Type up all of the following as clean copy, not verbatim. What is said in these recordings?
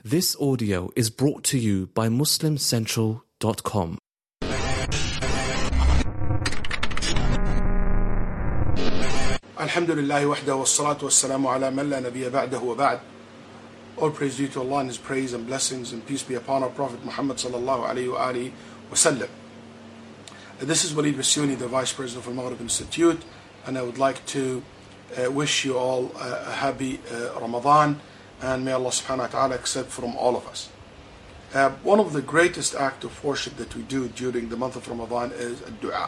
This audio is brought to you by MuslimCentral.com. Alhamdulillah wahda wa salatu wa salamu ala man la nabiyya ba'dahu wa ba'd. All praise due to Allah and His praise and blessings and peace be upon our Prophet Muhammad sallallahu alayhi wa alihi wa sallam. This is Walid Basuni, the Vice President of Al-Maghrib Institute, and I would like to wish you all a happy Ramadan, and may Allah subhanahu wa ta'ala accept from all of us. One of the greatest acts of worship that we do during the month of Ramadan is dua.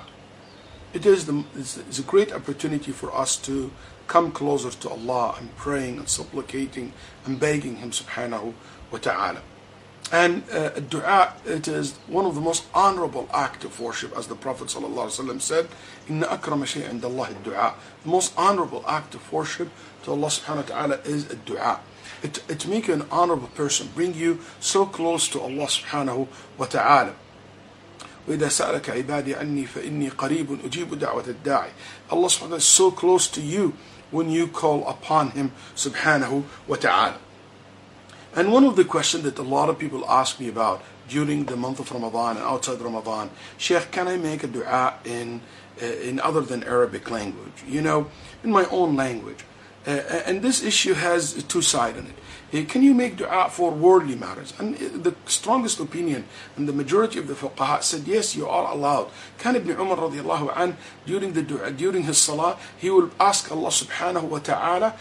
It's a great opportunity for us to come closer to Allah and praying and supplicating and begging Him subhanahu wa ta'ala. And dua, it is one of the most honorable acts of worship, as the Prophet sallallahu alaihi wasallam said, "Inna akrama shay'in inda Allah ad-du'a." The most honorable act of worship to Allah subhanahu wa ta'ala is dua. It makes you an honorable person, bring you so close to Allah subhanahu wa ta'ala. وإذا سألك عبادي عني فإني قريب أجيب دعوة الداعي. Allah subhanahu wa ta'ala is so close to you when you call upon Him subhanahu wa ta'ala. And one of the questions that a lot of people ask me about during the month of Ramadan and outside Ramadan, Sheikh, can I make a dua in other than Arabic language? You know, in my own language. And this issue has two sides in it. Can you make dua for worldly matters? And the strongest opinion and the majority of the fuqaha said, yes, you are allowed. Khan ibn Umar radiallahu anh, during his salah, he will ask Allah subhanahu wa ta'ala,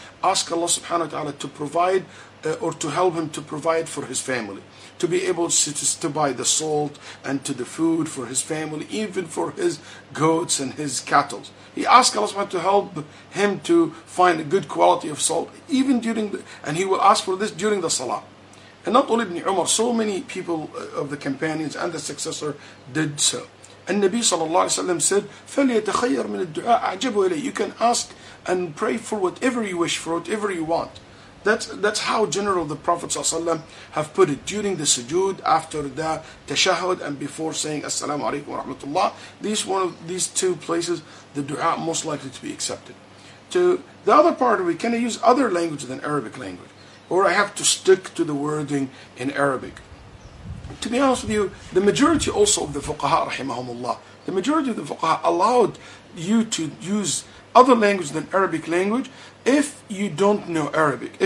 to provide or to help him to provide for his family, to be able to buy the salt and to the food for his family, even for his goats and his cattle. He asked Allah subhanahu wa ta'ala to help him to find a good quality of salt, even and he will ask for this during the salah. And not only Ibn Umar, so many people of the companions and the successor did so. And Nabi sallallahu alaihi wasallam said, فَلْيَتَخَيَّرْ مِنَ الدُّعَاء أَعْجَبُ إِلَيْهِ. You can ask and pray for whatever you wish, for whatever you want. That's how general the Prophet ﷺ have put it during the sujood, after the tashahhud, and before saying assalamu alaikum wa rahmatullah. These two places, the dua most likely to be accepted. To the other part, can I use other language than Arabic language? Or I have to stick to the wording in Arabic? To be honest with you, the majority also of the fuqaha rahimahumullah, the majority of the fuqaha allowed you to use other language than Arabic language if you don't know Arabic.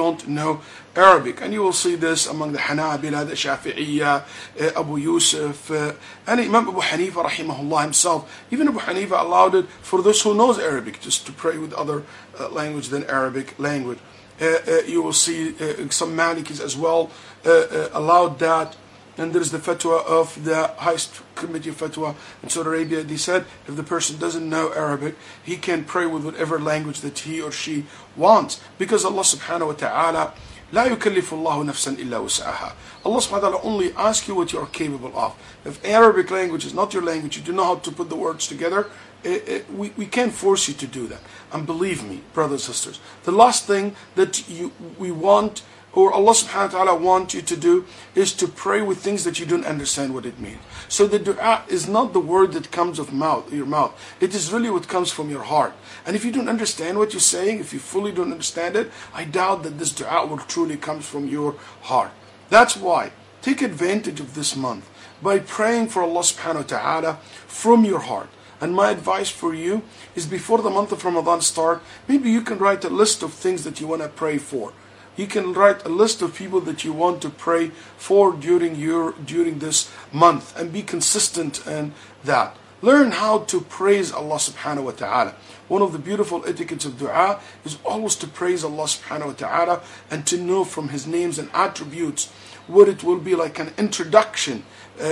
And you will see this among the Hanabila, the Shafi'iyya, Abu Yusuf, and Imam Abu Hanifa rahimahullah himself. Even Abu Hanifa allowed it for those who knows Arabic, just to pray with other language than Arabic language. You will see some Malikis as well allowed that. And there is the fatwa of the highest committee of fatwa in Saudi Arabia. They said if the person doesn't know Arabic, he can pray with whatever language that he or she wants. Because Allah subhanahu wa ta'ala, لا يكلف الله نفسا إلا وسعها. Allah subhanahu wa ta'ala only asks you what you are capable of. If Arabic language is not your language, you do know how to put the words together, we can't force you to do that. And believe me, brothers and sisters, the last thing that we want, or Allah subhanahu wa ta'ala wants you to do, is to pray with things that you don't understand what it means. So the dua is not the word that comes of your mouth. It is really what comes from your heart. And if you don't understand what you're saying, if you fully don't understand it, I doubt that this dua will truly come from your heart. That's why, take advantage of this month by praying for Allah subhanahu wa ta'ala from your heart. And my advice for you is, before the month of Ramadan start, maybe you can write a list of things that you want to pray for. You can write a list of people that you want to pray for during this month, and be consistent in that. Learn how to praise Allah subhanahu wa ta'ala. One of the beautiful etiquettes of dua is always to praise Allah subhanahu wa ta'ala and to know from His names and attributes what it will be like, an introduction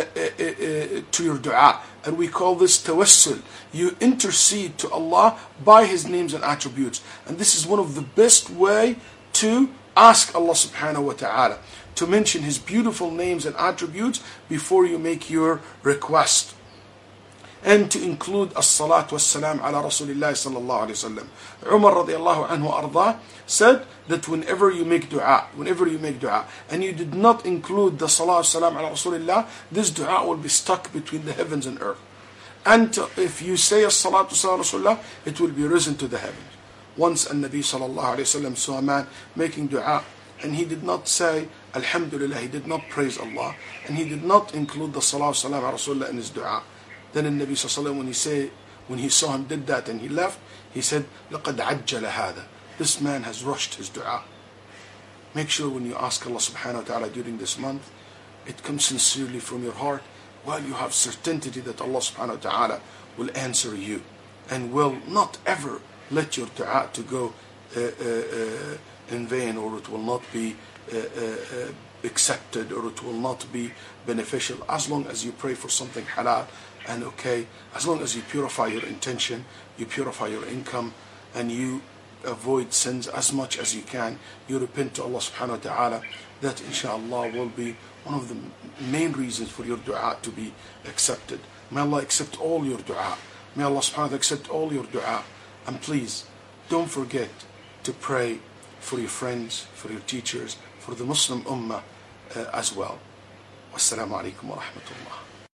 to your dua. And we call this tawassul. You intercede to Allah by His names and attributes. And this is one of the best way to ask Allah subhanahu wa ta'ala, to mention His beautiful names and attributes before you make your request. And to include as-salatu was-salam ala Rasulillah sallallahu alayhi wa sallam. Umar radiallahu anhu arda said that whenever you make dua, and you did not include the salatu was-salam ala Rasulillah, this dua will be stuck between the heavens and earth. And if you say as-salatu was-salam ala Rasulillah, it will be risen to the heavens. Once a Nabi sallallahu alayhi wa sallam saw a man making dua, and he did not say Alhamdulillah, he did not praise Allah, and he did not include the Salawat Salam ala Rasulullah in his dua. Then the Nabi sallallahu alaihi wasallam, when he saw him did that and he left, he said, لَقَدْ عَجَّلَ هَذَا. This man has rushed his dua. Make sure when you ask Allah subhanahu wa ta'ala during this month, it comes sincerely from your heart, while you have certainty that Allah subhanahu wa ta'ala will answer you and will not ever let your dua to go in vain, or it will not be accepted, or it will not be beneficial, as long as you pray for something halal and okay, as long as you purify your intention, you purify your income, and you avoid sins as much as you can, you repent to Allah subhanahu wa ta'ala, that inshallah will be one of the main reasons for your dua to be accepted. May Allah accept all your dua. May Allah subhanahu wa ta'ala accept all your dua. And please, don't forget to pray for your friends, for your teachers, for the Muslim Ummah as well. Wassalamu alaikum wa rahmatullah.